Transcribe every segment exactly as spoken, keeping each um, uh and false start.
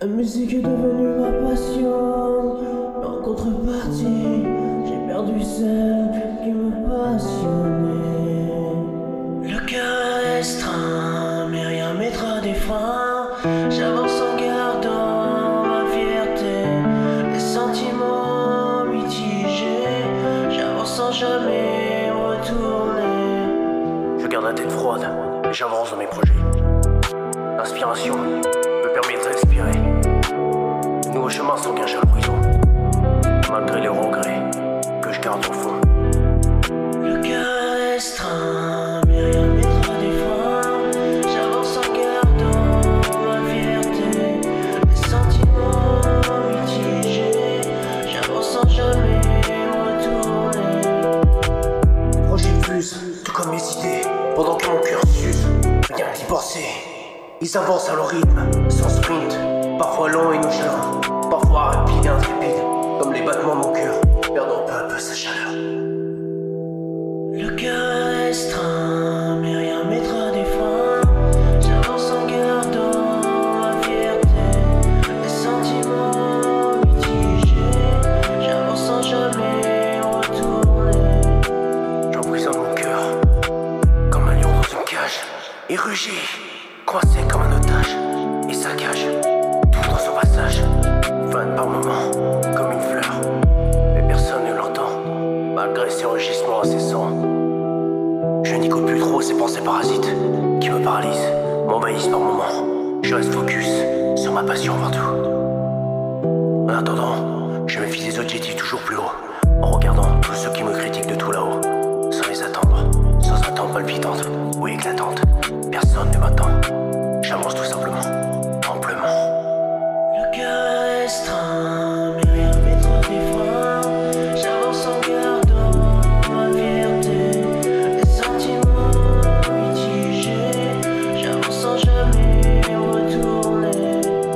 La musique est devenue ma passion. En contrepartie, j'ai perdu celle qui me passionnait. Le cœur est restreint, mais rien mettra des freins. J'avance en gardant ma fierté. Les sentiments mitigés, j'avance sans jamais retourner. Je garde la tête froide et j'avance dans mes projets. L'inspiration me permet de respirer. De nouveaux chemins s'engagent à l'horizon, malgré les regrets que je garde au fond. Le cœur est restreint, mais rien mettra des freins. J'avance en gardant ma fierté. Les sentiments mitigés, j'avance sans jamais retourner. Projets fusent, tout comme mes idées, pendant que mon cœur s'use. Rien d'y penser. Ils avancent à leur rythme, sans sprint, parfois lent et nonchalant, parfois rapide et intrépide, comme les battements de mon cœur, perdant peu à peu sa chaleur. Le cœur est restreint, mais rien mettra des freins. J'avance en gardant ma fierté. Les sentiments mitigés, j'avance sans jamais retourner. J'emprisonne mon cœur, comme un lion dans une cage, et rugit. Coincé comme un otage, et saccage tout dans son passage. Fan par moments, comme une fleur, mais personne ne l'entend, malgré ses rugissements incessants. Je n'écoute plus trop ces pensées parasites qui me paralysent, m'envahissent par moments. Je reste focus sur ma passion avant tout. En attendant, je me fixe des objectifs toujours plus hauts, en regardant tous ceux qui me critiquent de tout là-haut, sans les attendre, sans attendre palpitante ou éclatante. Personne ne m'attend. J'avance tout simplement, amplement. Le cœur est restreint, mais rien mettra des freins. J'avance en gardant ma fierté. Les sentiments mitigés, j'avance sans jamais retourner.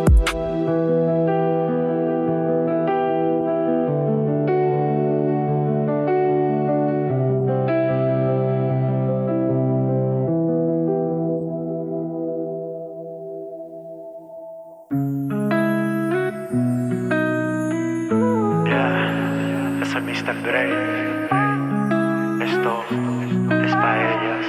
mister Dre, esto es pa' ellas.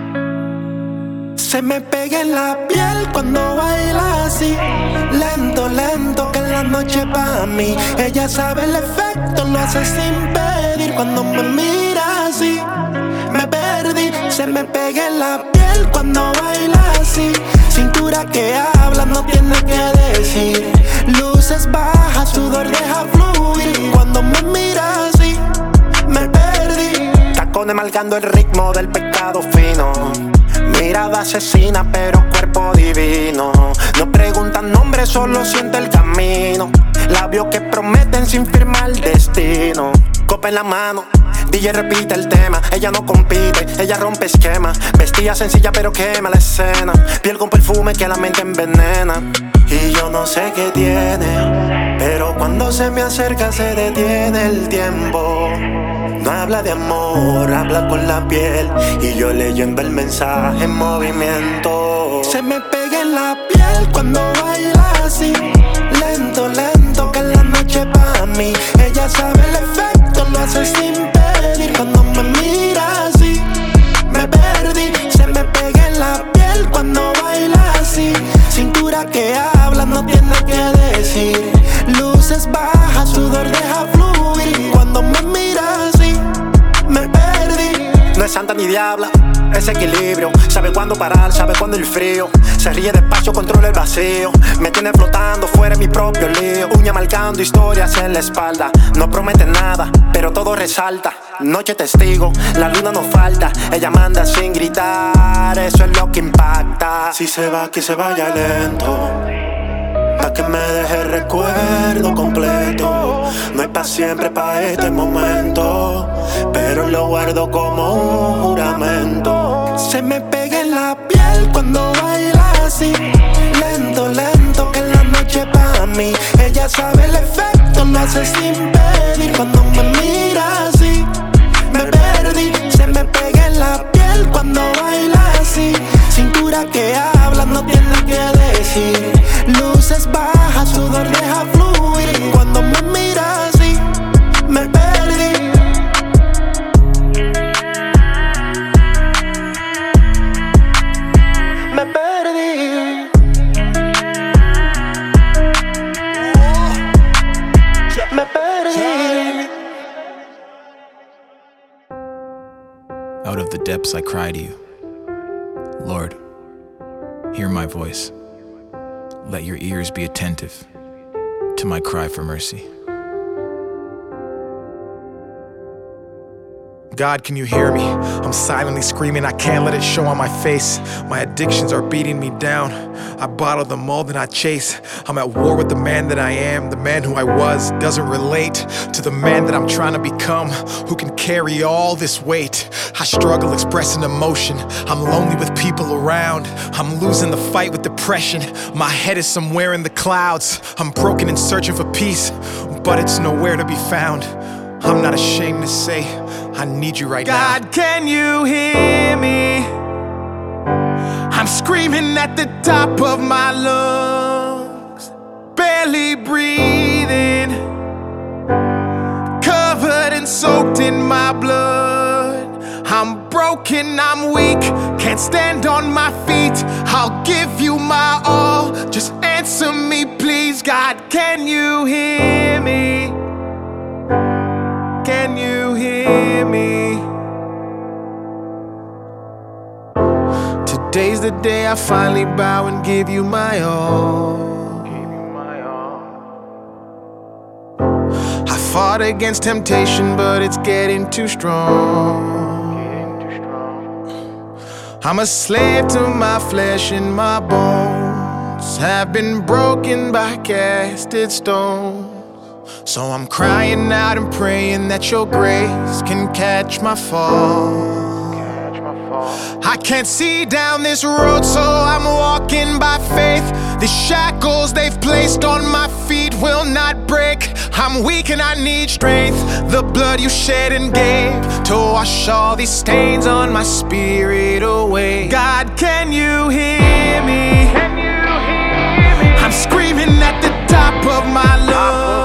Se me pega en la piel cuando baila así, lento, lento, que en la noche pa' mí. Ella sabe el efecto, lo hace sin pedir. Cuando me mira así, me perdí. Se me pega en la piel cuando baila así, cintura que habla, no tiene que decir. Luces bajas, sudor deja fluir. Cuando me mira así, me perdí. Tacones marcando el ritmo del pecado fino. Mirada asesina pero cuerpo divino. No preguntan nombre, solo siente el camino. Labios que prometen sin firmar destino. Copa en la mano, D J repite el tema. Ella no compite, ella rompe esquemas. Vestida sencilla pero quema la escena. Piel con perfume que la mente envenena. Y yo no sé qué tiene, pero cuando se me acerca se detiene el tiempo. No habla de amor, habla con la piel. Y yo leyendo el mensaje en movimiento. Se me pega en la piel cuando baila así, lento, lento, que en la noche pa' mí. Ella sabe el efecto, lo hace sin pedir. Cuando me mira así, me perdí. Se me pega en la piel cuando baila así, cintura que habla, no tiene que decir. Luces bajas, sudor deja fluir. Cuando me mira así, me perdí. No es santa ni diabla, es equilibrio. Sabe cuándo parar, sabe cuándo el frío. Se ríe despacio, controla el vacío. Me tiene flotando fuera de mi propio lío. Uña marcando historias en la espalda. No promete nada, pero todo resalta. Noche testigo, la luna no falta. Ella manda sin gritar, eso es lo que impacta. Si se va, que se vaya lento, pa' que me deje el recuerdo completo. No es pa' siempre, pa' este momento, pero lo guardo como un juramento. Se me pega en la piel cuando baila así, lento, lento, que en la noche pa' mí. Ella sabe el efecto, lo hace sin pedir. Cuando me mira así, me perdí. Se me pega en la piel cuando baila así, cintura que habla, no tiene que decir. Luz luces bajas, sudor deja fluir. Cuando me miras así, me perdí. Me perdí. Me perdí. Out of the depths I cry to you. Lord, hear my voice. Let your ears be attentive to my cry for mercy. God, can you hear me? I'm silently screaming, I can't let it show on my face. My addictions are beating me down. I bottle the mold and I chase. I'm at war with the man that I am. The man who I was doesn't relate to the man that I'm trying to become, who can carry all this weight. I struggle expressing emotion. I'm lonely with people around. I'm losing the fight with depression. My head is somewhere in the clouds. I'm broken and searching for peace, but it's nowhere to be found. I'm not ashamed to say I need you right now. God, can you hear me? I'm screaming at the top of my lungs, barely breathing, covered and soaked in my blood. I'm broken, I'm weak, can't stand on my feet. I'll give you my all, just answer me please. God, can you hear me? Can you hear me? Today's the day I finally bow and give you my all. I fought against temptation, but it's getting too strong. I'm a slave to my flesh and my bones have been broken by casted stones. So I'm crying out and praying that your grace can catch my fall. Catch my fall. I can't see down this road, so I'm walking by faith. The shackles they've placed on my feet will not break. I'm weak and I need strength. The blood you shed and gave to wash all these stains on my spirit away. God, can you hear me? Can you hear me? I'm screaming at the top of my lungs.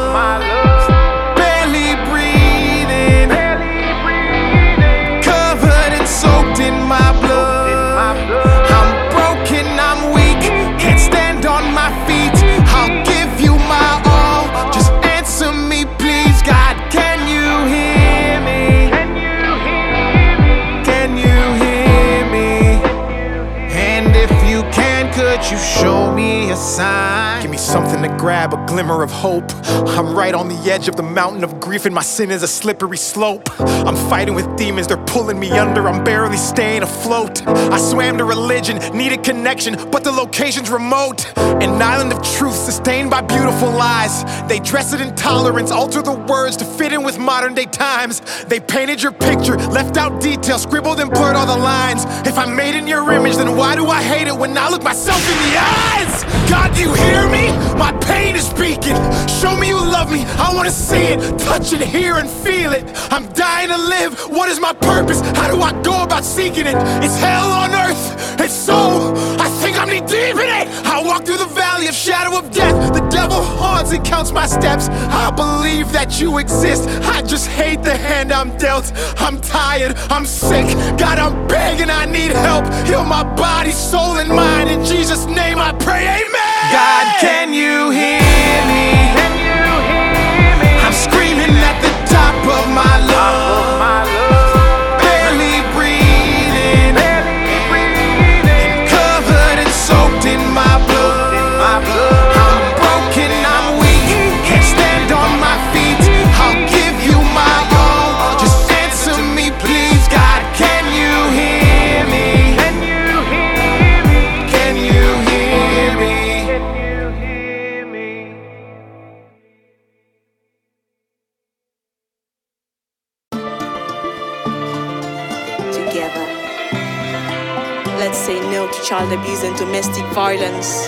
You show me a sign. Give me something to grab, a glimmer of hope. I'm right on the edge of the mountain of grief, and my sin is a slippery slope. I'm fighting with demons, they're pulling me under. I'm barely staying afloat. I swam to religion, needed connection, but the location's remote. An island of truth sustained by beautiful lies. They dress it in tolerance, alter the words to fit in with modern day times. They painted your picture, left out details, scribbled and blurred all the lines. If I'm made in your image, then why do I hate it when I look myself in the eyes? God, you hear me? My pain is speaking. Show me you love me. I wanna see it, touch it, hear and feel it. I'm dying to live. What is my purpose? How do I go about seeking it? It's hell on earth. It's so, I think I'm knee deep in it. I walk through the valley of shadow of death. The devil haunts and counts my steps. I believe that you exist. I just hate the hand I'm dealt. I'm tired, I'm sick. God, I'm begging, I need help. Heal my body, soul, and mind. In Jesus' name I pray, amen. God, can you hear me? Can you hear me? I'm screaming at the top of my lungs, barely breathing, covered and soaked in my blood. I'm broken, I'm weak, can't stand on my feet. I'll give you my all, just answer me please. God, can you hear me? Can you hear me? Can you hear me? Together, let's say no to child abuse and domestic violence.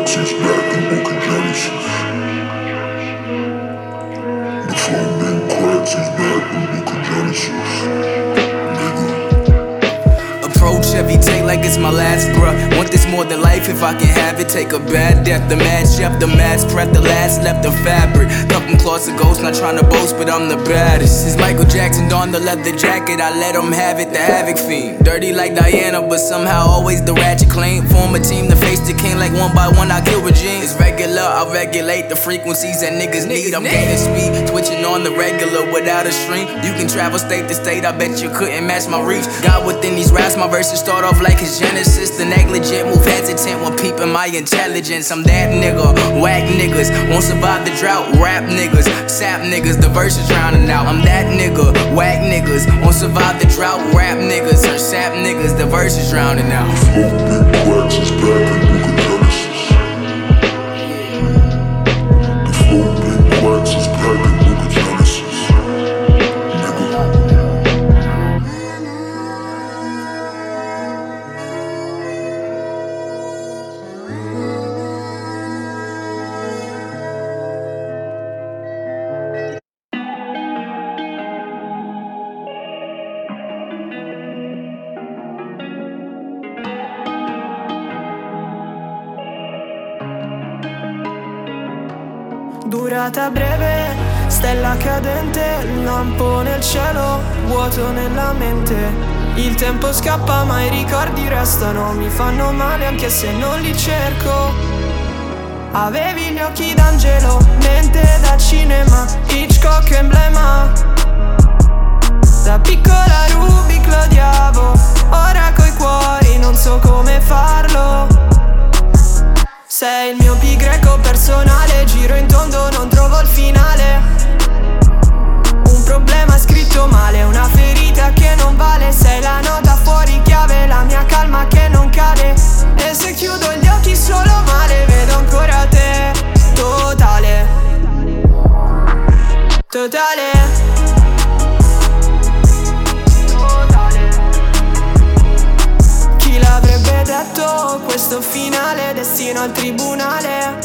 cracks is back in Book of Genesis. The flow been cracks is back in Book of Genesis. Approach every day like it's my last bruh. Want this more than life if I can have it. Take a bad death, the mad chef, the mad spread, the last left the fabric. Couple claws of ghosts, not trying to boast, but I'm the baddest. Since Michael Jackson donned the leather jacket, I let him have it, the havoc fiend. Dirty like Diana, but somehow always the ratchet clean. Form a team to face the king like one by one I kill regime. It's regular, I regulate the frequencies that niggas need. I'm gaining speed, twitching on the regular without a stream. You can travel state to state, I bet you couldn't match my reach. God within these raps, my verses start off like his genesis. The negligent move hesitant when peeping my intelligence. I'm that nigga, whack niggas won't survive the drought. Rap niggas, sap niggas, the verse is drowning out. I'm that nigga, whack niggas won't survive the drought. Rap niggas or sap niggas, the verse is drowning out. The flow been cracks is back in Book of Genesis. The flow been cracks is back in Book of Genesis. Durata breve, stella cadente, lampo nel cielo, vuoto nella mente. Il tempo scappa ma i ricordi restano, mi fanno male anche se non li cerco. Avevi gli occhi d'angelo, mente da cinema, Hitchcock emblema. Da piccola Rubik lo odiavo, ora coi cuori non so come farlo. Sei il mio pi greco personale, giro in tondo, non trovo il finale. Un problema scritto male, una ferita che non vale. Sei la nota fuori chiave, la mia calma che non cade. E se chiudo gli occhi solo male, vedo ancora te. Totale, totale. Chi l'avrebbe detto, questo finale, destino al tribunale.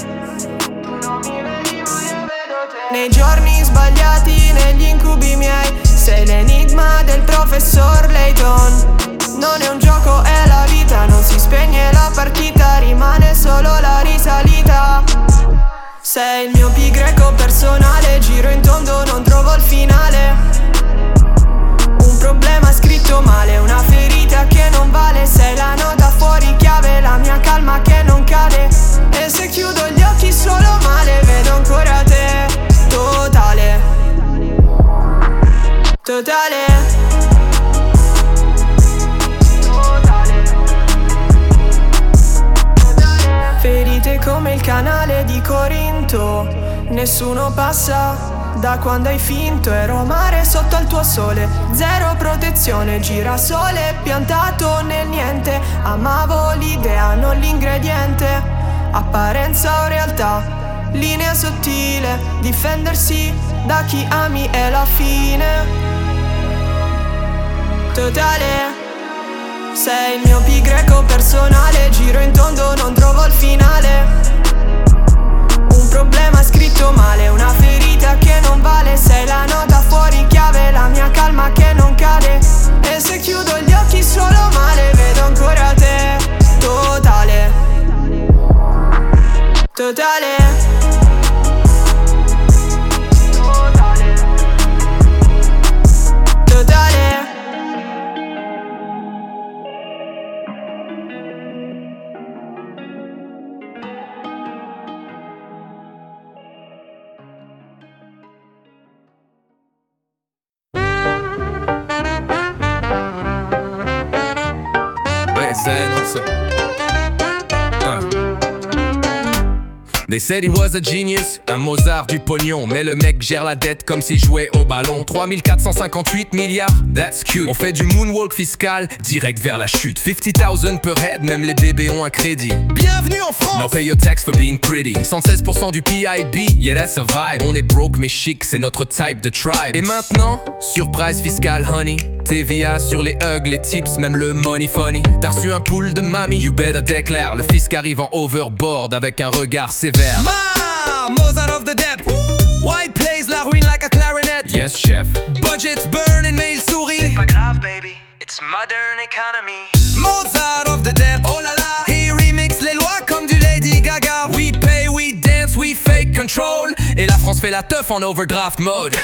Nei giorni sbagliati, negli incubi miei, sei l'enigma del professor Layton. Non è un gioco, è la vita, non si spegne la partita, rimane solo la risalita. Sei il mio pi greco personale, giro in tondo, non trovo il finale. Un problema scritto male, una ferita che non vale. Sei la nota fuori chiave, la mia calma che non cade. E se chiudo gli occhi solo male, vedo ancora te. Totale, totale, totale. Ferite come il canale di Corinto, nessuno passa. Da quando hai finto ero a mare sotto al tuo sole. Zero protezione, girasole piantato nel niente. Amavo l'idea, non l'ingrediente. Apparenza o realtà, linea sottile. Difendersi da chi ami è la fine. Totale. Sei il mio pi greco personale, giro in tondo, non trovo il finale. Un problema scritto male, una ferita che non vale. Sei la nota fuori chiave, la mia calma che non cade. E se chiudo gli occhi solo male, vedo ancora te. Totale, totale. They said he was a genius, un Mozart du pognon. Mais le mec gère la dette comme s'il jouait au ballon. Trois mille quatre cent cinquante-huit milliards, that's cute. On fait du moonwalk fiscal, direct vers la chute. fifty thousand per head, même les bébés ont un crédit. Bienvenue en France! Now pay your tax for being pretty. cent seize pour cent du P I B, yeah that's a vibe. On est broke mais chic, c'est notre type de tribe. Et maintenant, surprise fiscale honey, T V A sur les hugs, les tips, même le money funny. T'as reçu un pool de mamie, you better declare. Le fisc arrive en overboard avec un regard sévère. Ma, Mozart of the depth. White plays la ruine like a clarinet. Yes chef. Budget's burning mais il sourit. C'est pas grave baby, it's modern economy. Mozart of the depth. Oh là là. He remix les lois comme du Lady Gaga. We pay, we dance, we fake control. Et la France fait la teuf en overdraft mode.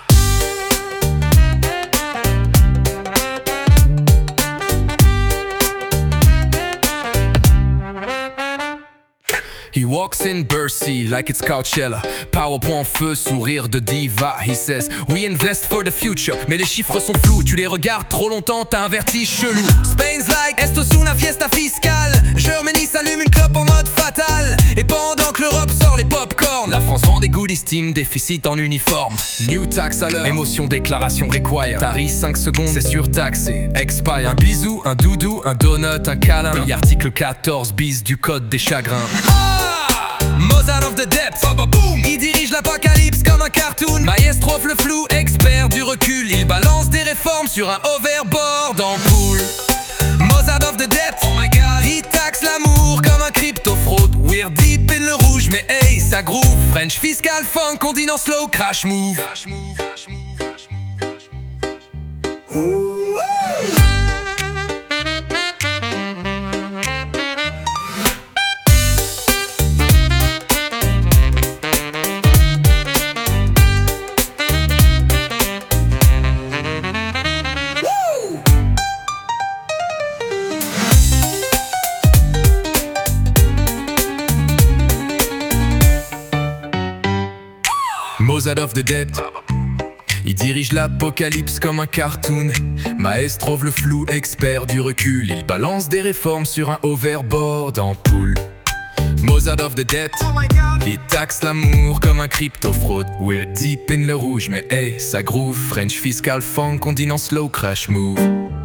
He walks in Bercy like it's Coachella. PowerPoint feu, sourire de diva. He says, we invest for the future. Mais les chiffres sont flous, tu les regardes trop longtemps, t'as un vertige chelou. Spain's like, esto es una fiesta fiscale. Germany s'allume une clope en mode fatal. Et pendant que l'Europe sort les popcorn, la France vend des goodies team, déficit en uniforme. New tax à l'heure, émotion, déclaration require. Tarif cinq secondes, c'est surtaxé. Expire, un bisou, un doudou, un donut, un câlin. Et article quatorze bis du code des chagrins. Mozart of the depth, boom. Il dirige l'apocalypse comme un cartoon. Maestro le flou, expert du recul. Il balance des réformes sur un overboard en poule. Mozart of the depth, oh my god. Il taxe l'amour comme un crypto-fraude. We're deep in le rouge, mais hey, ça groove. French fiscal funk, on dit non slow, crash move. Crash move, crash move, crash move, crash move. Ooh. Mozart of the depth. Il dirige l'apocalypse comme un cartoon. Maestro le flou, expert du recul. Il balance des réformes sur un overboard en poule. Mozart of the depth. Il taxe l'amour comme un crypto-fraude. We're deep in le rouge, mais hey, ça groove. French fiscal funk, on dit non slow, crash move.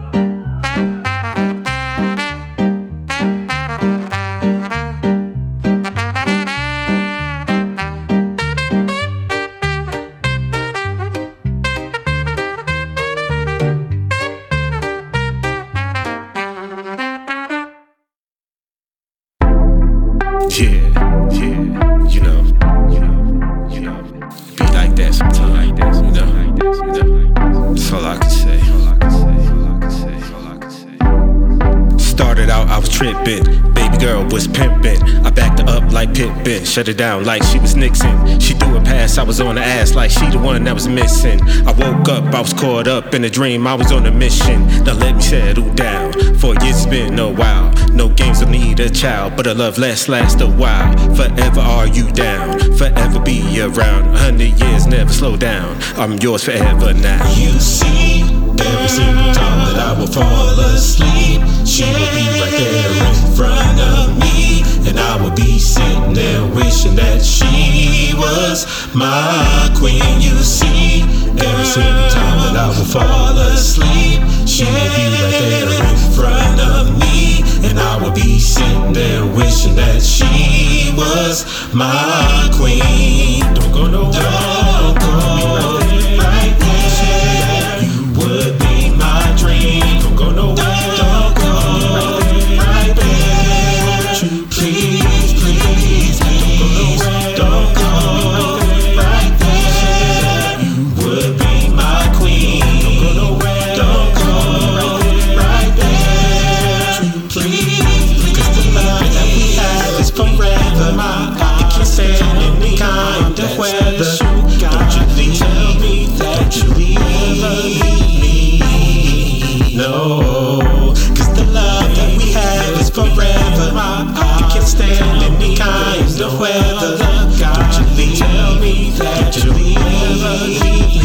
Baby girl was pimpin'. I backed her up like Pippin. Shut her down like she was Nixon. She threw a pass, I was on her ass like she the one that was missing. I woke up, I was caught up in a dream, I was on a mission. Now let me settle down. Four years it's been a while. No games, don't need a child, but a love lasts last a while. Forever are you down, forever be around. A hundred years never slow down. I'm yours forever now. You see, every single time that I will fall asleep, she will be right there in front of me, and I will be sitting there wishing that she was my queen. You see, every single time that I will fall asleep, she will be right there in front of me, and I will be sitting there wishing that she was my queen. Don't go nowhere, don't go right there. You would be my dream. Don't go nowhere, don't go right there. Please, please, don't go nowhere, don't go right there. You would be my queen. Don't go nowhere, don't go right there. Please, because the love that we have is forever. It can stand any kind of weather. Don't you leave me, don't you leave me. No, cause the love that we have is forever. You can stand any kind of weather. Don't you leave me, don't you leave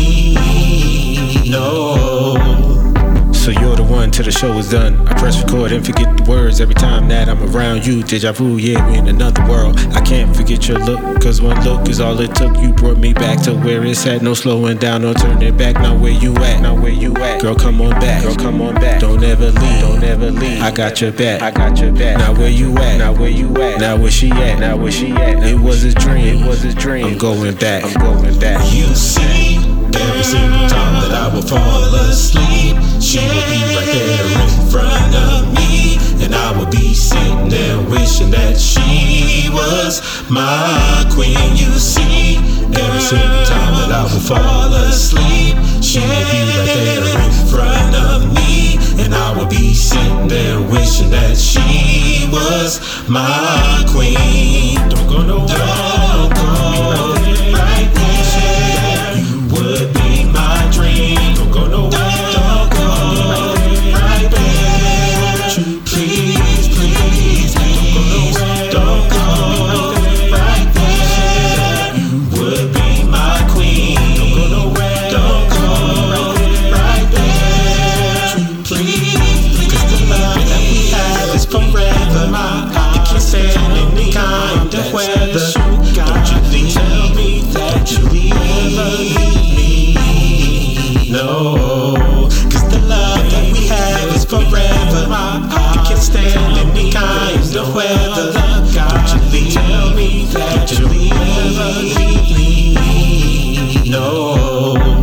me. No. So you're the one till the show is done. I press record and forget the words every time that I'm around you. Deja vu, yeah, we in another world. I can't forget your look, cause one look is all it took. You brought me back to where it's at. No slowing down, no turning back. Now where you at? Now where you at? Girl, come on back. Girl, come on back. Don't ever leave. Don't ever leave. I got your back. I got your back. Now where you at? Now where you at? Now where she at? Now where she at? It was a dream. It was a dream. I'm going back. I'm going back. You see, every single time that I will fall asleep, she will be right there in front of me, and I will be sitting there wishing that she was my queen. You see, every single time that I will fall asleep, she will be right there in front of me, and I will be sitting there wishing that she was my queen. Don't go nowhere, don't go right there. You would be my dream. Don't go nowhere, don't go right there. Please, please, please, don't go right there. You would be my queen. Don't go nowhere, don't go right there. Please, because the love that we have is forever. You can't stand any kind of weather. Don't you leave me, that you leave me. No, cause the love that we have is forever. You can't stand any kind of weather. Don't you leave me, that you leave me. No.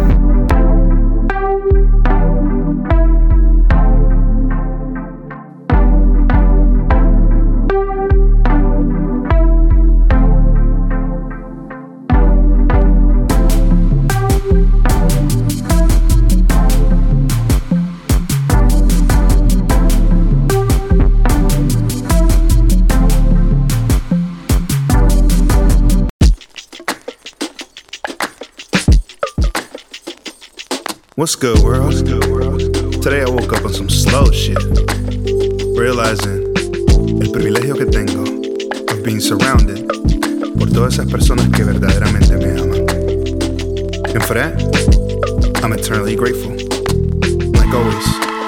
What's good, world? Today I woke up on some slow shit, realizing el privilegio que tengo of being surrounded por todas esas personas que verdaderamente me aman. And for that, I'm eternally grateful. Like always.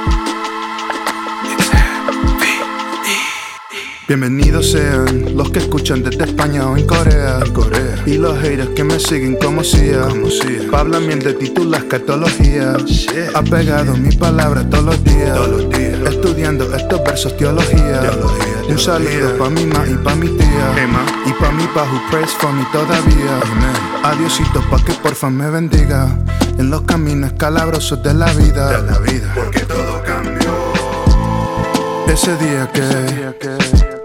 Bienvenidos sean los que escuchan desde España o en Corea, en Corea. Y los haters que me siguen como si ya Pa' hablar miel de ti tú la escatología. Apegado a mi palabra todos los días, todos los días. Estudiando estos versos teología, teología, teología. Un saludo pa' mi ma y pa' mi tía, hey, y pa' mi pa who prays for me todavía. Amen. Adiosito pa' que porfa me bendiga en los caminos escalabrosos de la vida, de la vida. Porque todo cambió ese día que, ese día que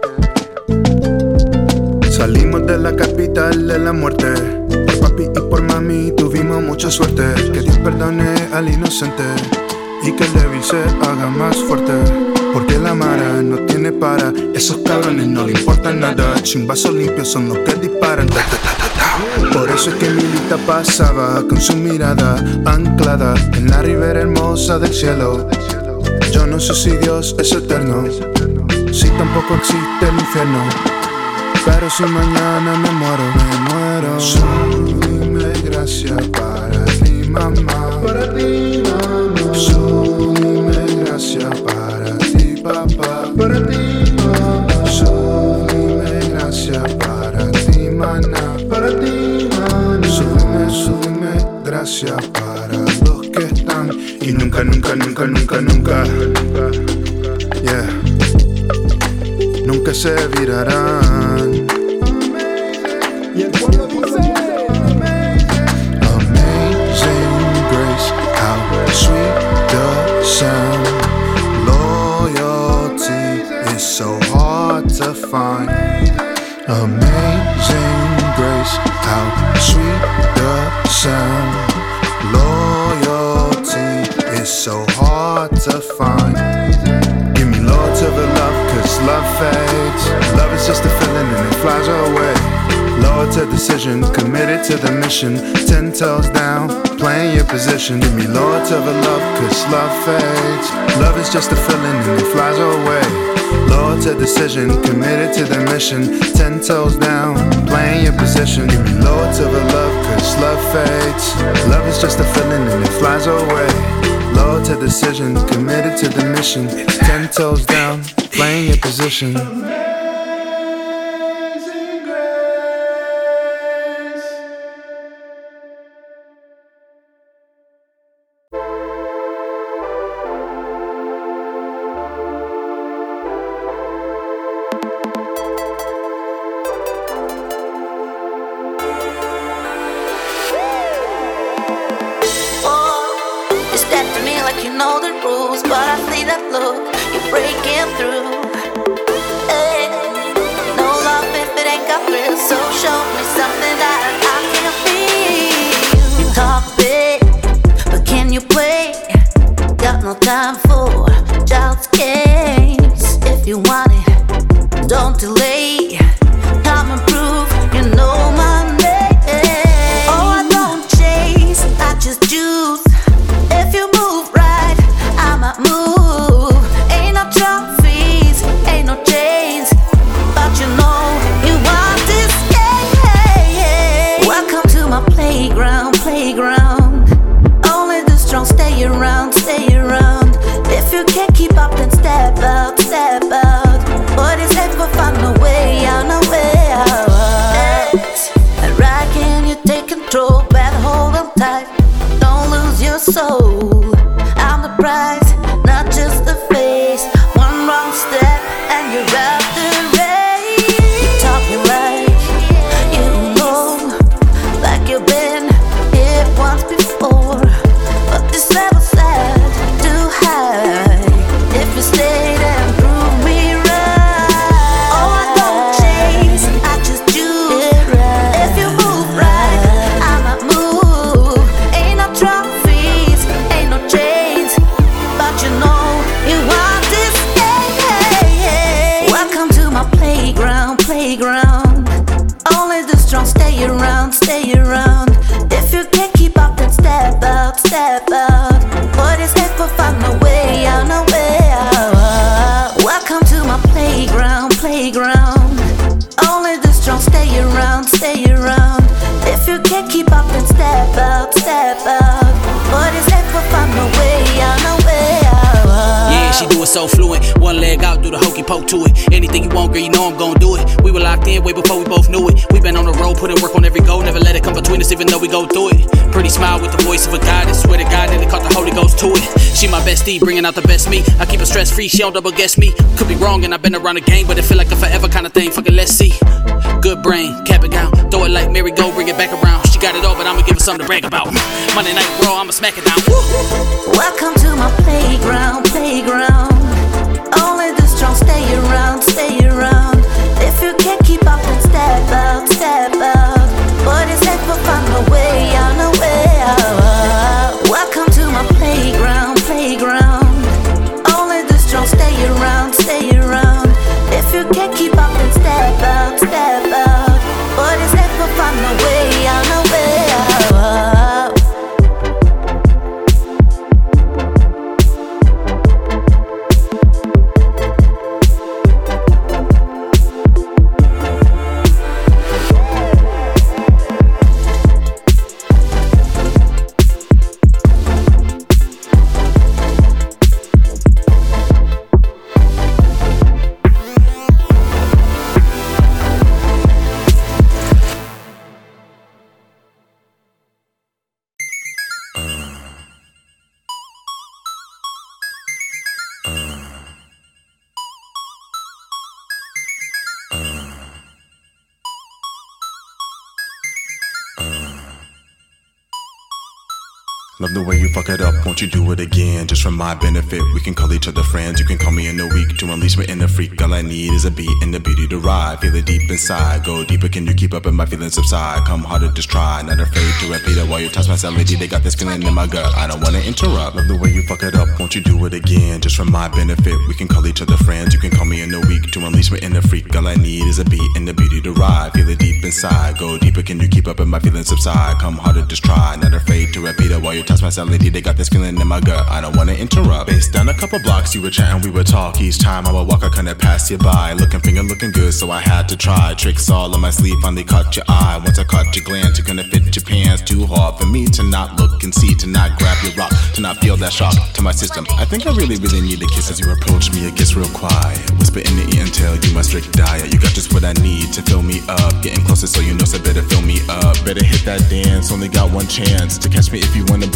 salimos de la capital de la muerte. Por papi y por mami tuvimos mucha suerte. Que Dios perdone al inocente y que el débil se haga más fuerte. Porque la mara no tiene para. Esos cabrones no le importan nada. Chimbazos limpios son los que disparan. Ta, ta, ta, ta. Por eso es que mi lista pasaba con su mirada anclada en la ribera hermosa del cielo. Yo no sé si Dios es eterno, si tampoco existe el infierno. Pero si mañana me muero, me muero. Solo dime gracias para ti, mamá. Para ti, mamá. Solo dime gracias para ti, papá. Para ti, mamá. Solo dime gracias para ti, maná. Para ti, maná. Súbeme, súbeme, gracias para los que están y nunca, nunca, nunca, nunca, nunca, yeah, nunca se virarán. Y el pueblo dice Amazing grace, how sweet the sound. Loyalty is so hard to find. Amazing grace, how sweet the sound. Loyalty is so hard to find. Give me loads of the love, cause love fades. Love is just a feeling and it flies away. Loyal to decision, committed to the mission. Ten toes down, playing your position. Give me loyal to the love, cause love fades. Love is just a feeling and it flies away. Loyal to decision, committed to the mission. Ten toes down, playing your position. Give me loyal to the love, cause love fades. Love is just a feeling and it flies away. Loyal to decision, committed to the mission. Ten toes down, playing your position. to me like you know the rules, but I see that look, you're breaking through. Hey, no love if it ain't got thrill, so show me something that I can feel. You talk big, but can you play? Got no time for child's games. If you want it, don't delay. Come and prove you know my name. Oh, I don't chase, I just choose. If you move right, I might move. Ain't no trophies, ain't no chains, but you know you want this game. Welcome to my playground, playground. Only the strong stay around, stay around. If you can't keep up, then step out, step out. What is it for fun? No way out, no way out. And right, can you take control? Better hold on tight, don't lose your soul. I'm the prize, not just the face. One wrong step and you're out the race. You're talking like you know, like you've been here once before. But this level's set too high. If you stay there, prove me right. Oh, I don't chase, I just choose. If you move right, I might move. Ain't no trophies, ain't no chains, but you know you want this game. Welcome to my playground, playground. Only the strong stay around, stay around. If you can't keep up, then step out, step out. What is it for fun? No way out, no way out. Welcome to my playground, playground. Only the strong stay around, stay around. If you can't keep up, then step out, step out. What is it for fun? No way out, no way out. Yeah, she do it so fluent. One leg out, do the hokey poke to it. Anything you want, girl, you know I'm gon' do it. We were locked in way before we both knew it. We been on the road, putting work on every goal. Never let it come between us, even though we go through it. Pretty smile with the voice of a goddess. Swear to God, then it caught the Holy Ghost to it. She my bestie, bringing out the best me. I keep her stress free, she don't double guess me. Could be wrong, and I've been around the game, but it feel like a forever kind of thing. Fuck it, let's see. Good brain, cap it down. Throw it like Mary Go, bring it back around. She got it all, but I'ma give her something to brag about. Monday Night Raw, I'ma smack it down. Woo! Welcome to my playground, playground. Only the strong stay around, stay around. If you can't keep up, then step out, step out. What is it for fun? No way out, no way out. Welcome to my playground, playground. Only the strong stay around, stay around. If you can't keep up, then step out, step out. What is it for fun? No way out, no way out. Love the way you fuck it up, won't you do it again? Just for my benefit, we can call each other friends. You can call me in a week to unleash my inner freak. All I need is a beat and the beauty to ride. Feel it deep inside, go deeper, can you keep up and my feelings subside? Come harder, just try, not afraid to repeat it. While you touch my sanity, they got this feeling in my gut. I don't wanna interrupt. Love the way you fuck it up, won't you do it again? Just for my benefit, we can call each other friends. You can call me in a week to unleash my inner freak. All I need is a beat and the beauty to ride. Feel it deep inside, go deeper, can you keep up and my feelings subside? Come harder, just try, not afraid to repeat it. While you touch my sanity, they got this feeling in my gut. I don't wanna interrupt. Based down a couple blocks, you were chatting, we would talk. Each time I would walk, I couldn't pass you by. Looking finger looking good, so I had to try. Tricks all on my sleeve, finally caught your eye. Once I caught your glance, you're gonna fit your pants. Too hard for me to not look and see, to not grab your rock, to not feel that shock to my system. I think I really, really need a kiss. As you approach me, it gets real quiet. Whisper in the ear and tell you my strict diet. You got just what I need to fill me up. Getting closer, so you know, so better fill me up. Better hit that dance, only got one chance to catch me if you wanna.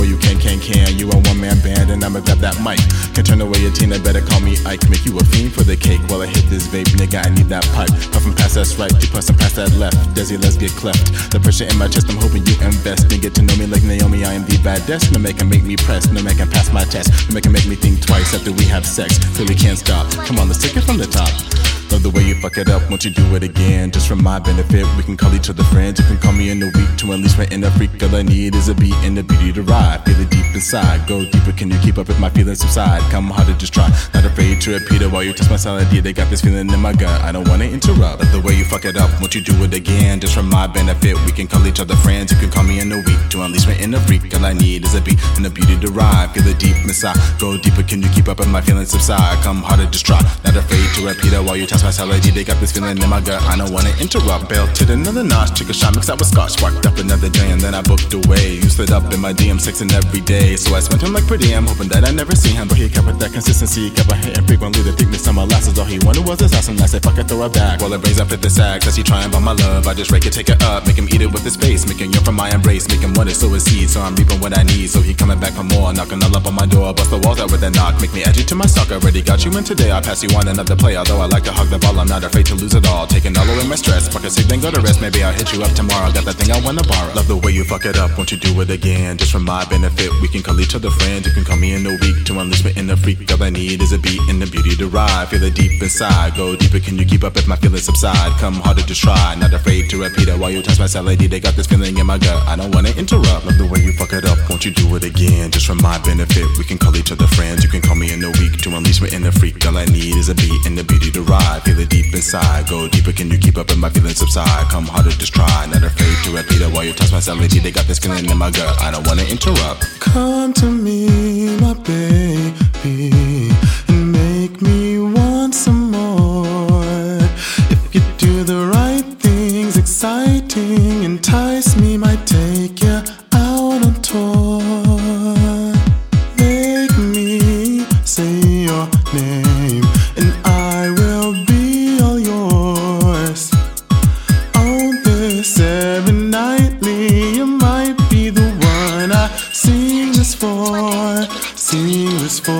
boy, you can, can, can. You a one-man band and I'ma grab that mic. Can turn away your Tina, better call me Ike. Make you a fiend for the cake while I hit this vape. Nigga, I need that pipe. Puffin' past that's right, keep pussin' past that left. Desi, let's get cleft. The pressure in my chest, I'm hoping you invest and get to know me like Naomi. I am the baddest. No man can make me press, no man can pass my test. No man can make me think twice after we have sex. Clearly can't stop. Come on, let's take it from the top. Love the way you fuck it up, won't you do it again? Just for my benefit, we can call each other friends. You can call me in a week to unleash my inner freak. All I need is a beat and a beauty to ride. Feel it deep inside, go deeper, can you keep up if my feelings subside? Come harder, just try, not afraid to repeat it while you touch my salad. Yeah, they got this feeling in my gut, I don't wanna interrupt. Love the way you fuck it up, won't you do it again? Just for my benefit, we can call each other friends. You can call me in a week to unleash my inner freak. All I need is a beat and a beauty to ride. Feel it deep inside, go deeper, can you keep up if my feelings subside? Come harder, just try, not afraid to repeat it while you touch my salad. Yeah, they got this feeling in my gut, I don't wanna interrupt. Belted another notch, took a shot, mixed out with scotch. Sparked up another day and then I booked away. You slid up in my D M, sexing every day. So I spent him like pretty, I'm hoping that I never see him. But he kept with that consistency, kept on hitting frequently. The thickness on my lashes, all he wanted was his ass. And I said, fuck it, throw it back. While it brings up at the sack, says he trying by my love. I just rake it, take it up, make him eat it with his face. Making yearn from my embrace, make him want it, sow his seed. So I'm reaping what I need, so he coming back for more. Knocking all up on my door, bust the walls out with a knock. Make me edgy to my sock, already got you in today. I'll pass you on another play, although I like to hug the ball, I'm not afraid to lose it all. Taking all away my stress, fuck a sick, then go to rest. Maybe I'll hit you up tomorrow, got that thing I wanna borrow. Love the way you fuck it up, won't you do it again? Just for my benefit, we can call each other friends. You can call me in a week to unleash my inner freak. All I need is a beat and the beauty to ride. Feel it deep inside, go deeper, can you keep up if my feelings subside? Come harder to try, not afraid to repeat it while you touch my salad. They got this feeling in my gut, I don't wanna interrupt. Love the way you fuck it up, won't you do it again? Just for my benefit, we can call each other friends. You can call me in a week to unleash my inner freak. All I need is a beat and the beauty to ride. Feel it deep inside, go deeper, can you keep up if my feelings subside? Come harder, just try, not afraid to repeat it while you touch my salad. They got this feeling in my gut, I don't wanna interrupt. Come to me, my baby, and make me want some more. If you do the right things, exciting, entice me, might take you out on tour. Make me say your name, and I will be all yours. On this every nightly, you might be the one I sing this for, sing this for.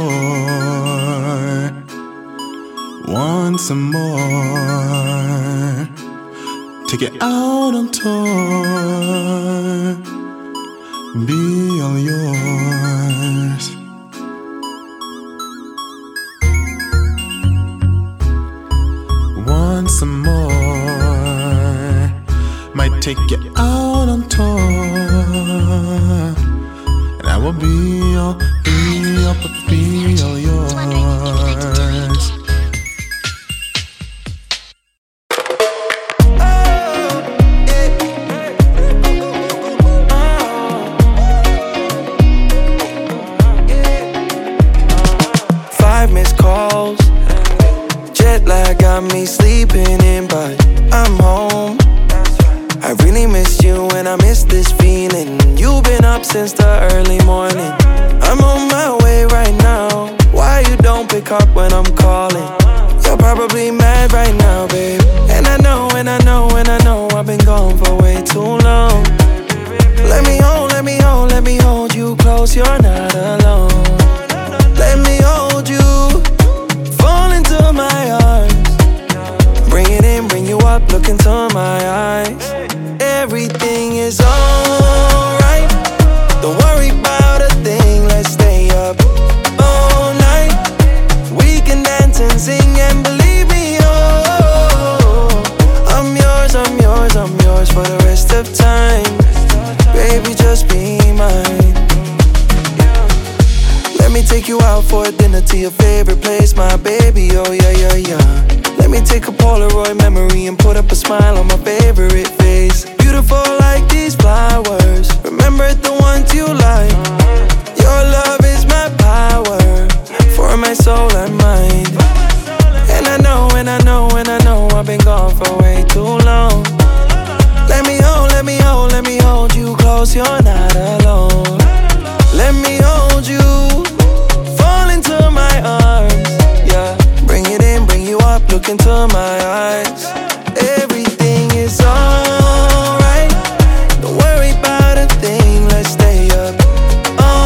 Want some more, take it out on tour, be all yours. Want some more, might take you out on tour, and I will be all, be all, be all yours. Five missed calls, jet lag got me sleeping in, but I'm home. I really miss you and I miss this feeling. You've been up since the early morning. I'm on my way right now. Why you don't pick up when I'm calling? You're probably mad right now, babe. And I know, and I know, and I know I've been gone for way too long. Let me hold, let me hold, let me hold you close. You're not alone. Let me hold you, fall into my arms. Bring it in, bring you up, look into my eyes. Everything is alright, don't worry about a thing. Let's stay up all night. We can dance and sing and believe me, oh, I'm yours, I'm yours, I'm yours for the rest of time. Baby, just be mine. Let me take you out for a dinner to your favorite place, my baby, oh yeah, yeah, yeah. Let me take a Polaroid memory and put up a smile on my favorite face. Beautiful like these flowers, remember the ones you like. Your love is my power, for my soul and mind. And I know, and I know, and I know I've been gone for way too long. Let me hold, let me hold, let me hold you close, you're not alone. Let me hold you, fall into my arms, yeah. Bring it in, bring you up, look into my eyes. Everything is alright, don't worry about a thing. Let's stay up all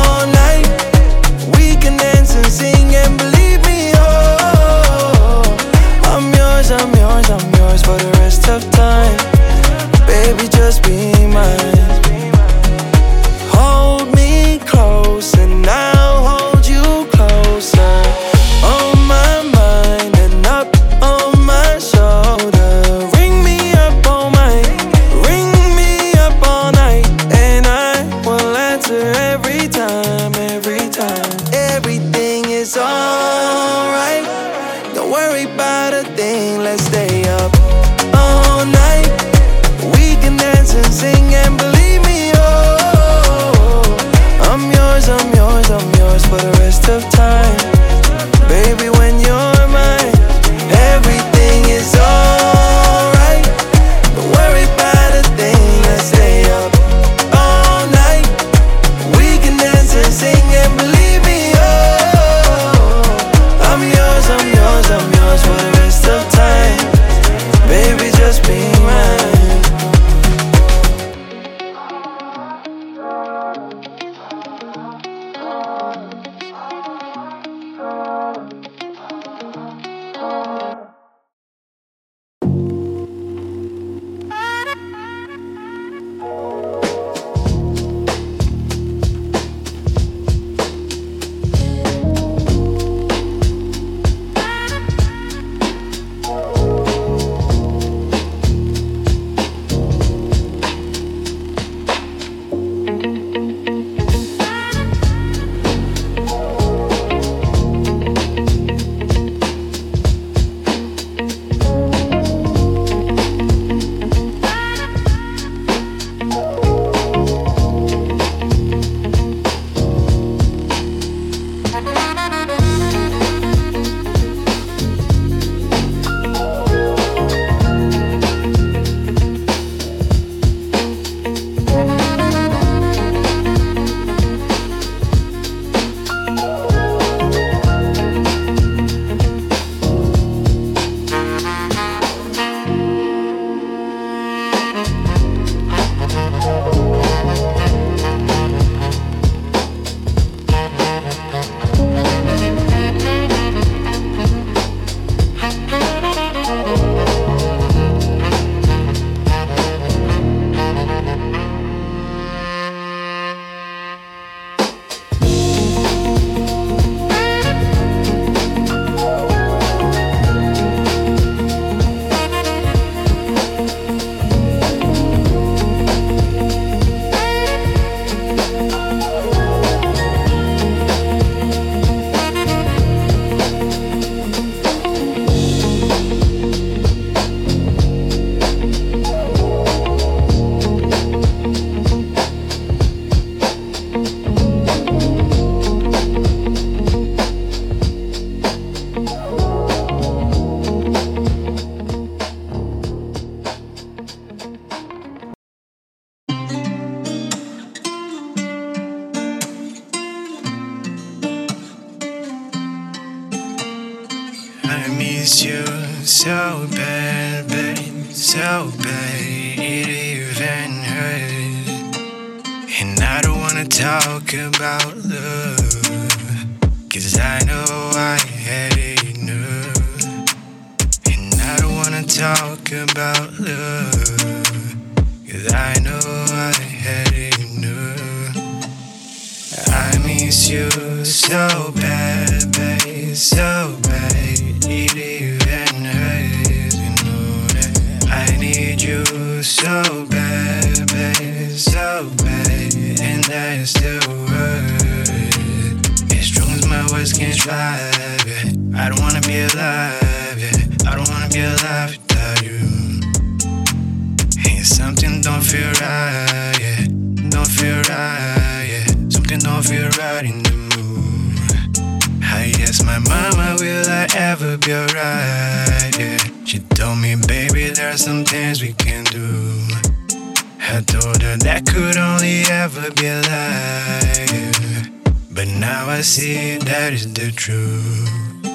it's alright. Don't worry about a thing, let's stay up all night. We can dance and sing and believe me, oh, I'm yours, I'm yours, I'm yours for the rest of time. Baby, when you're mine, everything is alright. Don't worry about a thing, let's stay up all night. We can dance and sing and believe me, oh, I'm yours, I'm yours, I'm yours for the rest of time. Baby, just be mine. miss you so bad, babe, so bad, it even hurt. And I don't wanna talk about love, 'cause I know I had enough. And I don't wanna talk about love, 'cause I know I had enough. I miss you so bad, babe, so bad, it even hurts, you know that. I need you so bad, babe, so bad, and I still hurt. As strong as my words can strive, yeah. I don't wanna be alive, yeah. I don't wanna be alive without you. And something don't feel right, yeah. Don't feel right, yeah. Something don't feel right in the mood. I asked my mama, will I ever be alright, yeah. She told me, baby, there are some things we can do. I told her that could only ever be a lie, yeah. But now I see that is the truth.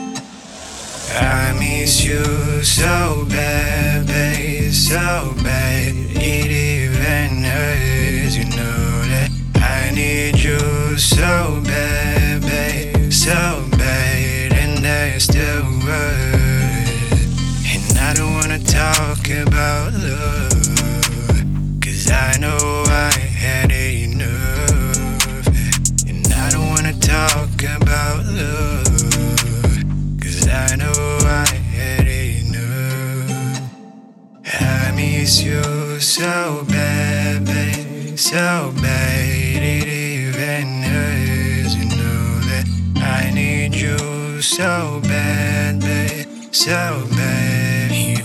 I miss you so bad, babe, so bad, it even hurts, you know that. I need you so bad, babe, so bad, and I still hurt. And I don't wanna talk about love, 'cause I know I had enough. And I don't wanna talk about love, 'cause I know I had enough. I miss you so bad, babe, so bad, it even hurts, you know that. I need you so bad, babe, so bad. It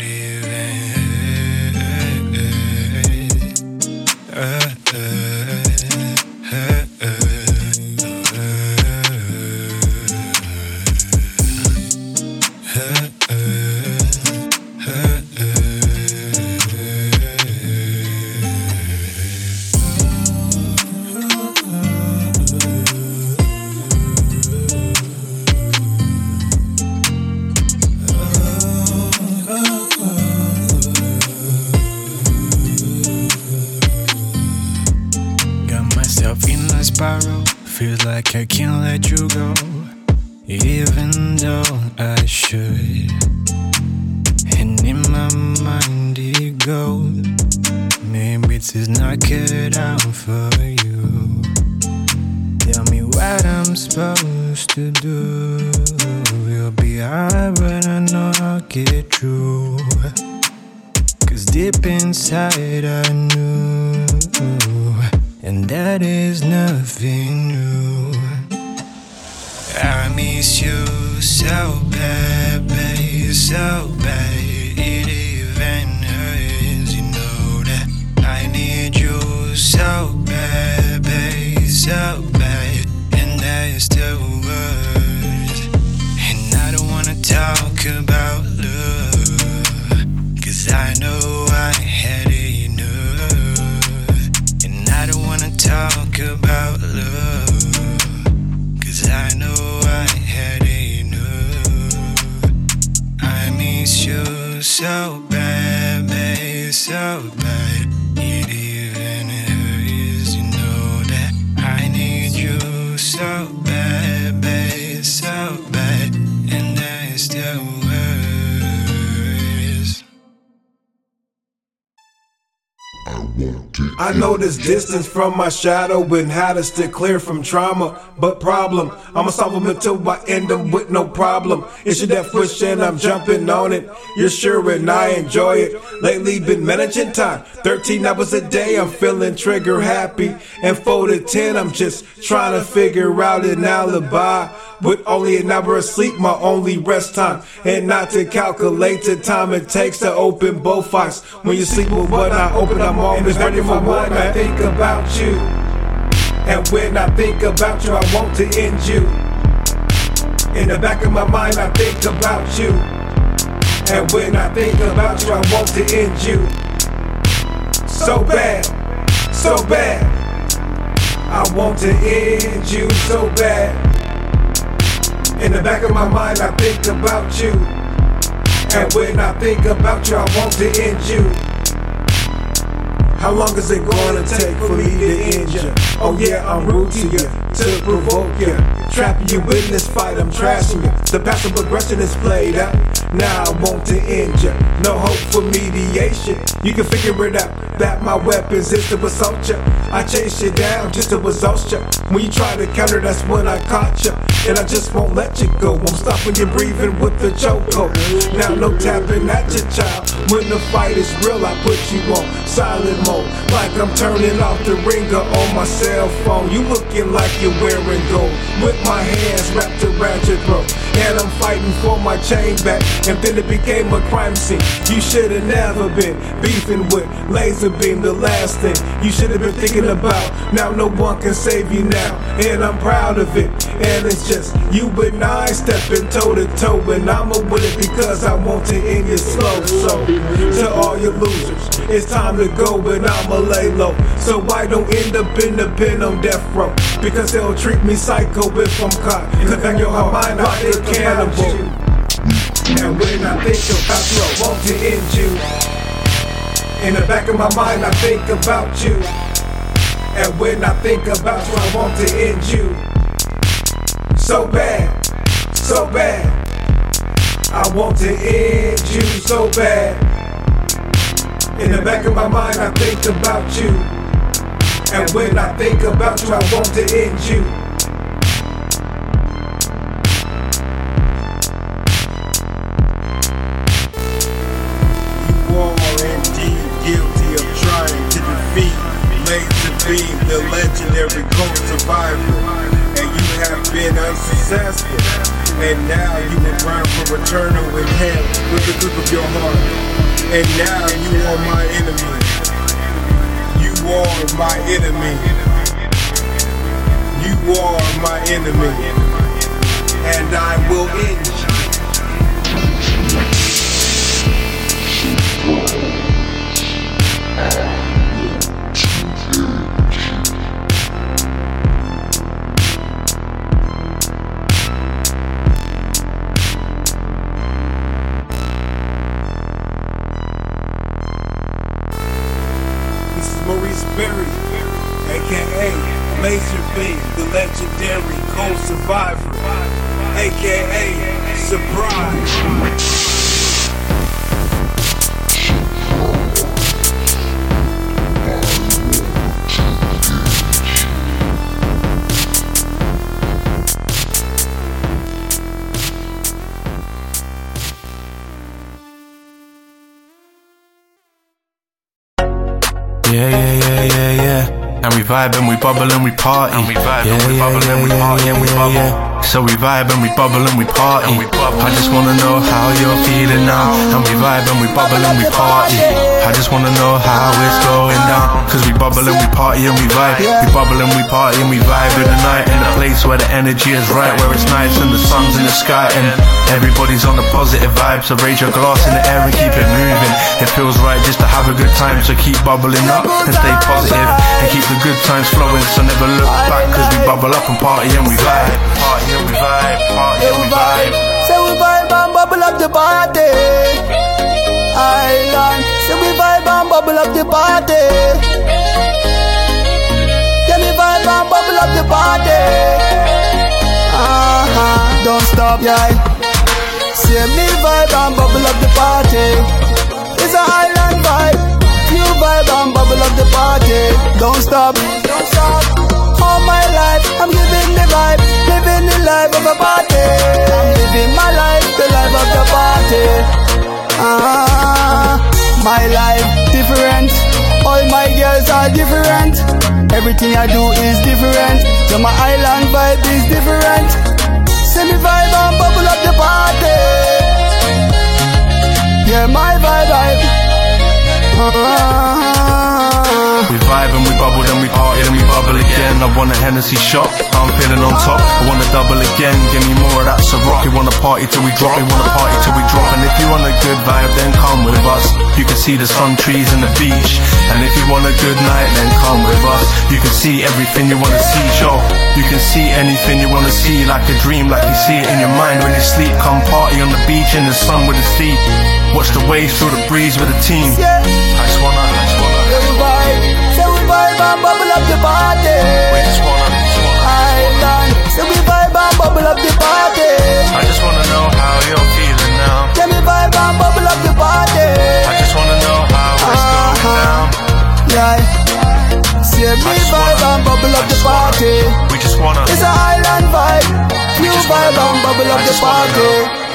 even uh, uh, uh, uh, feels like I can't let you go, even though I should. And in my mind it goes, maybe this is not cut out for you. Tell me what I'm supposed to do. You'll be hard, but I know I'll get through. Cause deep inside I knew, and that is nothing new. I miss you so bad, babe, so bad. It even hurts, you know that. I need you so bad, babe, so bad. And that's the worst. And I don't wanna talk about love, cause I know I had enough. And I don't wanna talk about love, cause I know I had enough. I miss you so bad, babe, so bad. It even hurts, you know that. I need you so bad, babe, so bad. And that's the worst. I know this distance from my shadow and how to stay clear from trauma, but problem, I'ma solve them until I end up with no problem. It's your death wish and I'm jumping on it. You're sure and I enjoy it. Lately been managing time, thirteen hours a day. I'm feeling trigger happy, and four to ten I'm just trying to figure out an alibi. With only an hour of sleep, my only rest time, and not to calculate the time it takes to open both eyes. When you sleep with one eye open, I'm always ready for one. I think about you, and when I think about you, I want to end you. In the back of my mind, I think about you, and when I think about you, I want to end you. So bad, so bad, I want to end you so bad. In the back of my mind, I think about you, and when I think about you, I want to end you. How long is it gonna take for me to end you? Oh yeah, I'm rude to you, to provoke you. Trapping you in this fight, I'm trashing you. The passive aggression is played out. Now I want to end you. No hope for mediation. You can figure it out, that my weapons is to assault you. I chase you down just to exhaust you. When you try to counter, that's when I caught you. And I just won't let you go. I'm stopping you breathing with the chokehold. Now no tapping at your child. When the fight is real, I put you on silent mode, like I'm turning off the ringer on my cell phone. You looking like you're wearing gold, with my hands wrapped around your throat. And I'm fighting for my chain back, and then it became a crime scene. You should've never been beefing with Laser Beam, the last thing you should've been thinking about. Now no one can save you now, and I'm proud of it. And it's just you and I stepping toe to toe, and I'ma win it because I want to end you slow. So to all you losers, it's time to go, but I'ma lay low, so I don't end up in the pen on death row, because they'll treat me psycho if I'm caught. Cause on your mind, I think cannibal. And when I think about you, I want to end you. In the back of my mind, I think about you. And when I think about you, I want to end you. So bad, so bad, I want to end you so bad. In the back of my mind, I think about you. And when I think about you, I want to end you. You are indeed guilty of trying to defeat Laser Beam, the legendary cult survivor, and you have been unsuccessful. And now you will burn for eternal in hell with the grip of your heart. And now you are my enemy. You are my enemy. You are my enemy. And I will end you. This is Maurice Berry, aka Laser Beam, the legendary co-survivor, aka Surprise. Yeah, yeah, yeah, yeah, yeah. And we vibe and we bubble and we party. And we vibe yeah, and we bubble yeah, and we party yeah, and we bubble. Yeah. So we vibe and we bubble and we party. And we bubble. I just wanna know how you're feeling now. And we vibe and we bubble and we party. I just wanna know how it's going down. Cause we bubble and we party and we vibe. We bubble and we party and we vibe in the night. In a place where the energy is right, where it's nice and the sun's in the sky. And everybody's on the positive vibe. So raise your glass in the air and keep it moving. It feels right just to have a good time. So keep bubbling up and stay positive. And keep the good times flowing. So never look back. Cause we bubble up and party and we vibe. Party and we vibe. Party and we vibe. Say we vibe and bubble up the party. Island. Say we vibe and bubble up the party. Yeah, me vibe and bubble up the party. Uh-huh. Don't stop, yeah. Say me vibe and bubble up the party. It's an island vibe. You vibe and bubble up the party. Don't stop, don't stop. All my life, I'm living the vibe, living the life of a party. I'm living my life, the life of the party. Ah, my life different. All my girls are different. Everything I do is different. So my island vibe is different. Send me vibe and bubble up the party. Yeah, my vibe, vibe. We vibe and we bubble, then we party, then we bubble again. I want a Hennessy shot, I'm feeling on top. I wanna double again, give me more of that Ciroc. We wanna party till we drop, we wanna party till we drop. And if you want a good vibe, then come with us. You can see the sun, trees and the beach. And if you want a good night, then come with us. You can see everything you wanna see, sure. You can see anything you wanna see, like a dream, like you see it in your mind when you sleep. Come party on the beach in the sun with the sea. Watch the waves through the breeze with the team. I just wanna, I just wanna. Say we vibe, say we vibe and bubble up the party. We just wanna, just wanna. Island, say we vibe and bubble up the party. I just wanna know how you're feeling now. Say me vibe and bubble up the party. I just wanna know how it's going down. Yeah. Say me vibe and bubble up the party. We just wanna. It's an island vibe. You vibe and bubble up the party.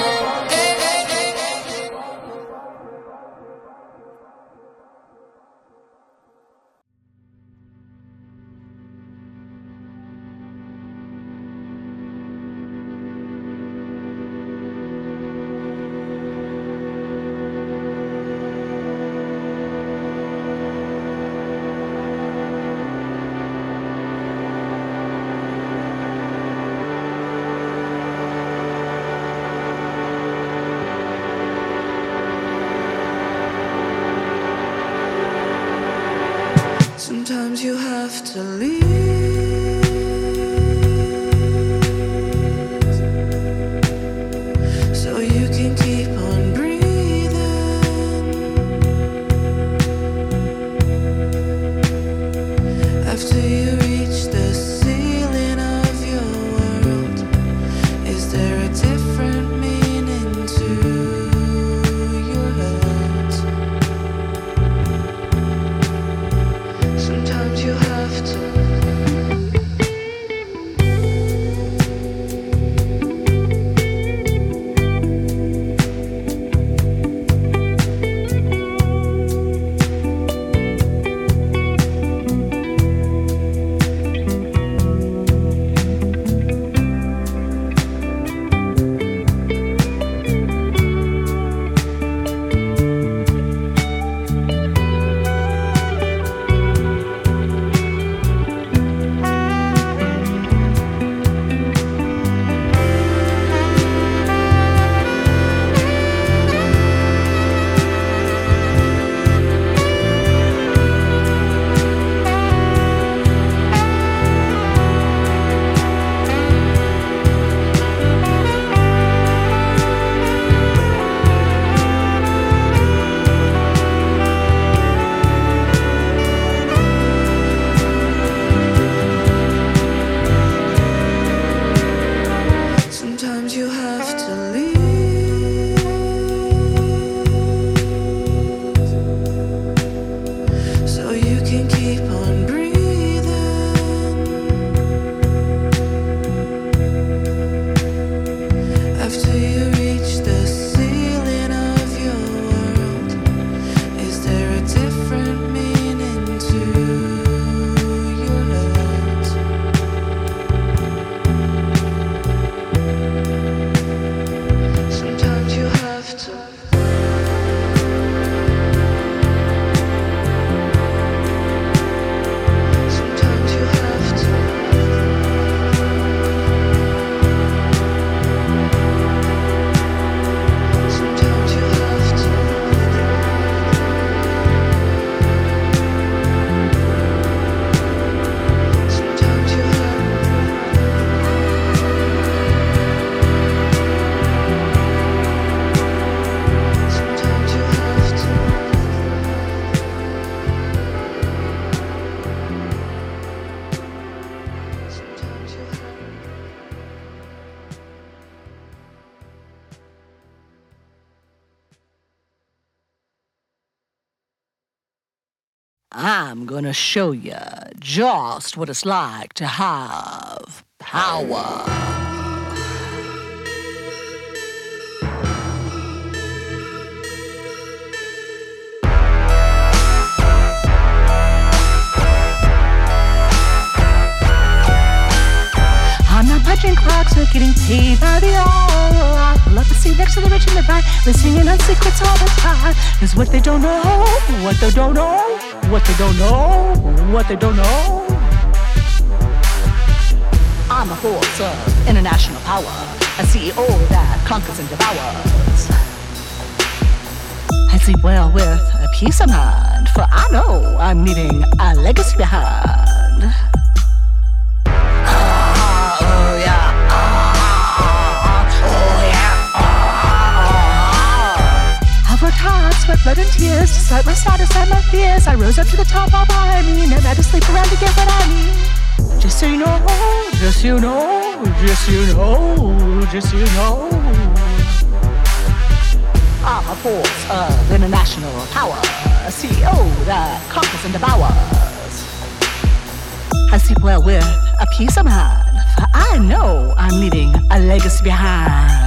Sometimes you have to leave so you can keep on breathing. After you reach the ceiling of your world, is there a different meaning to your hurt? Sometimes you have to I'm gonna show you just what it's like to have power. I'm not punching clocks or getting paid by the hour. I love to see next to the rich and the right, listening on secrets all the time. Is what they don't know, what they don't know, what they don't know, what they don't know. I'm a force of international power, a C E O that conquers and devours. I sleep well with a peace of mind, for I know I'm leaving a legacy behind. Hard, sweat, blood, and tears to sight my sadness and my fears. I rose up to the top all by me, never had to sleep around to get what I need. Just so you know, just so you know, just so you know, just so you know, I'm a force of international power, a C E O that conquers and devours. I sleep well with a peace of mind, for I know I'm leaving a legacy behind.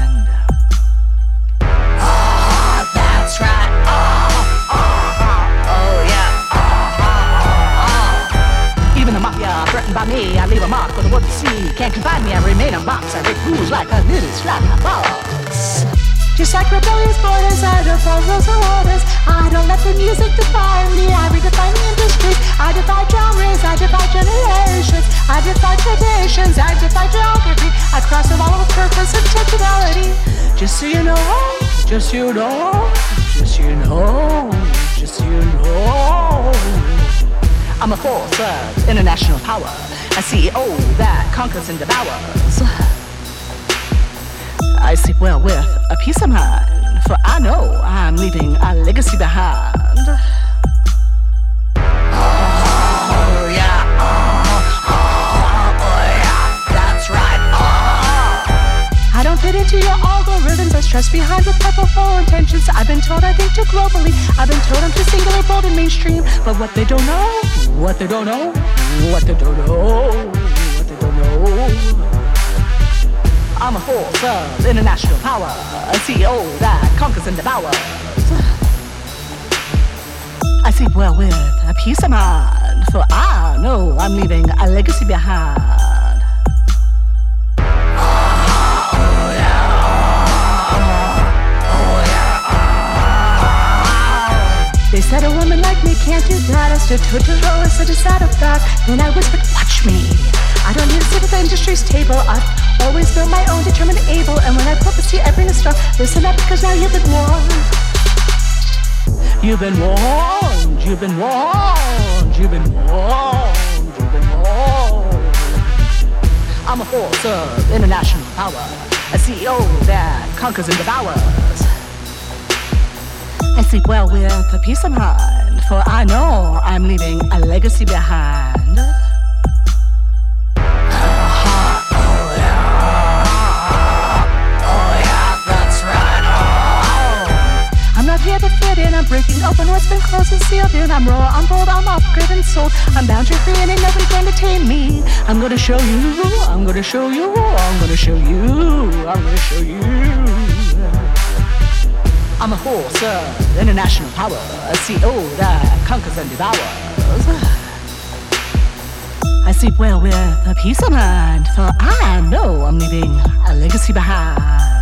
That's right. Oh, oh, oh, oh yeah. Oh, oh, oh. Even the mafia threatened by me, I leave a mark for the world to see. Can't confine me, I remain a box. I break rules like a little slap box. Just like rebellious borders, I defy rules and orders. I don't let the music define me. I redefine the industry. I defy genres, I defy generations. I defy traditions, I defy geography. I cross them all with purpose and intentionality. Just so you know, just so you know, just so you know, just so you know, I'm a force of international power, a C E O that conquers and devours. I sleep well with a peace of mind, for I know I'm leaving a legacy behind. Oh yeah, oh, oh, oh yeah, that's right. Oh. I don't fit into your algorithms. I stress behind with purposeful intentions. I've been told I think too globally. I've been told I'm too singular, bold, and mainstream. But what they don't know, what they don't know, what they don't know, what they don't know. I'm a force of international power, a C E O that conquers and devours. I sleep well with a peace of mind, for I know I'm leaving a legacy behind. They said a woman like me can't do that. I stood toe to toe and said it's not a fact. Then I whispered, watch me. I don't need to sit at the industry's table. I've always built my own, determined and able. And when I prophecy, I bring a star. Listen up, because now you've been warned. You've been warned. You've been warned. You've been warned. You've been warned. I'm a force of international power, a C E O that conquers and devours. I sleep well with a peace of mind, for I know I'm leaving a legacy behind. I'm not here to fit in, I'm breaking open what's been closed and sealed in. I'm raw, I'm bold, I'm off-grid and sold. I'm boundary free and ain't nobody going to tame me. I'm gonna show you, I'm gonna show you, I'm gonna show you, I'm gonna show you. I'm a force of international power, a C E O that conquers and devours. I sleep well with a peace of mind, for I know I'm leaving a legacy behind.